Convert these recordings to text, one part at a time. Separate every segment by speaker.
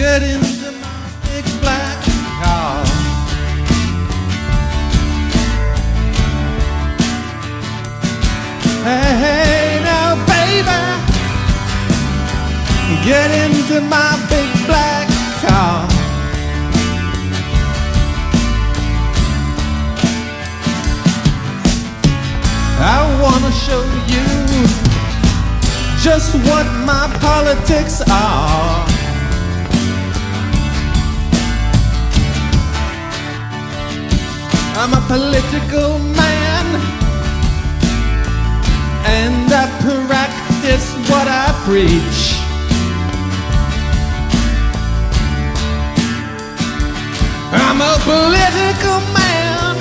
Speaker 1: Get into my big black car. Hey, hey, now baby, get into my big black car. I wanna show you just what my politics are. I'm a political man, and I practice what I preach. I'm a political man,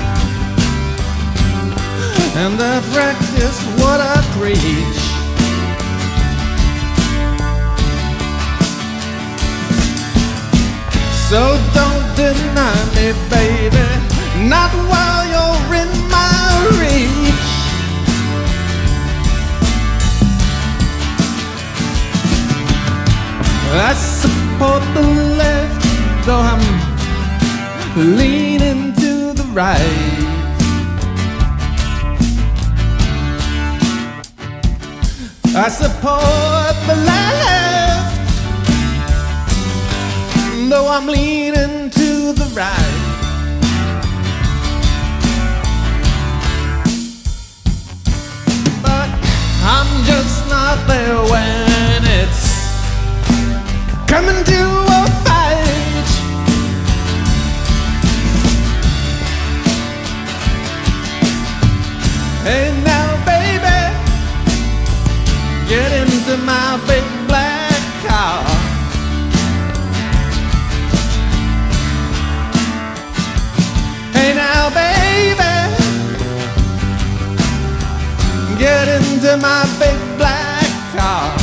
Speaker 1: and I practice what I preach. So don't deny me, baby, not while you're in my reach. I support the left, though I'm leaning to the right. I support the left, though I'm leaning to the right. But I'm just not there when it's coming to a fight. Hey now baby, get into my big black car. Hey now baby, get into my big black car.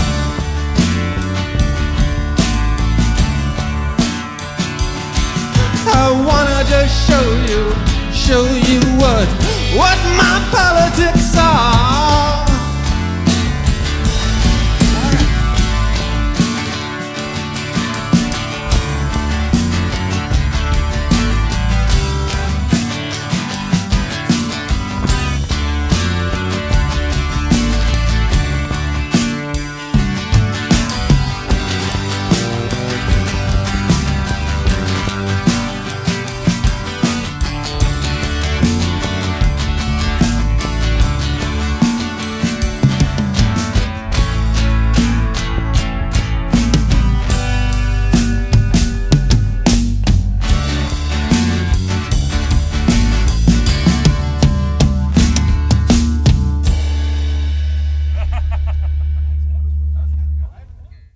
Speaker 1: I wanna just show you what my politics